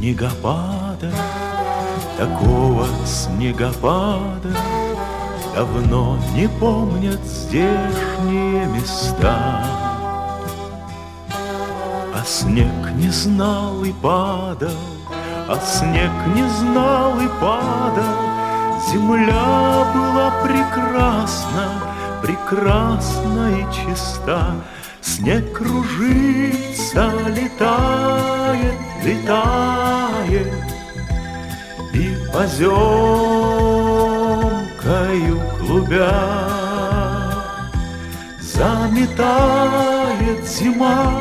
снегопада, такого снегопада давно не помнят здешние места. А снег не знал и падал, а снег не знал и падал. Земля была прекрасна, прекрасна и чиста. Снег кружится, летает, летает, и поземкою клубя заметает зима,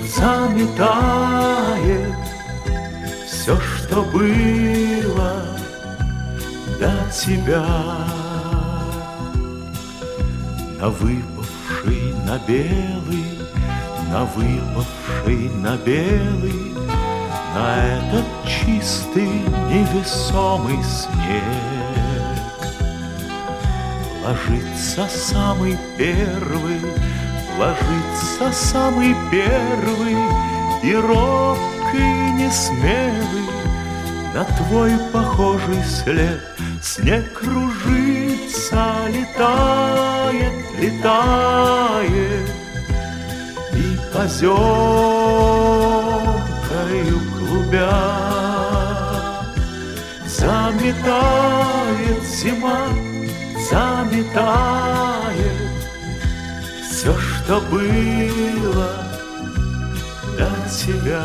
заметает все, что было до тебя. На выпавший на белый, на выпавший на белый, на этот чистый невесомый снег ложится самый первый, ложится самый первый и робкий, несмелый на твой похожий след. Снег кружится, летает, летает, и поземкою клубя заметает зима, заметает все, что было до тебя.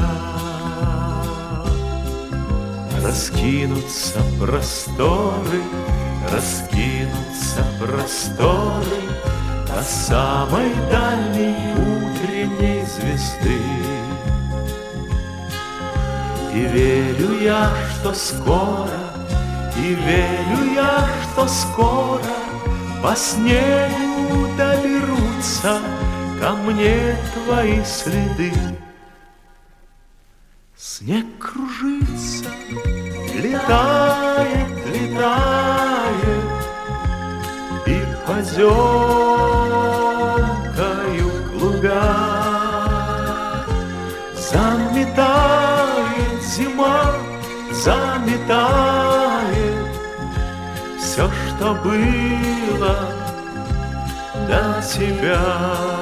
Раскинутся просторы, раскинутся просторы до самой дальней утренней звезды. И верю я, что скоро, и верю я, что скоро по снегу доберутся ко мне твои следы. Снег кружится, летает, летает, и поземкою клубя заметает зима, заметает все, что было до тебя.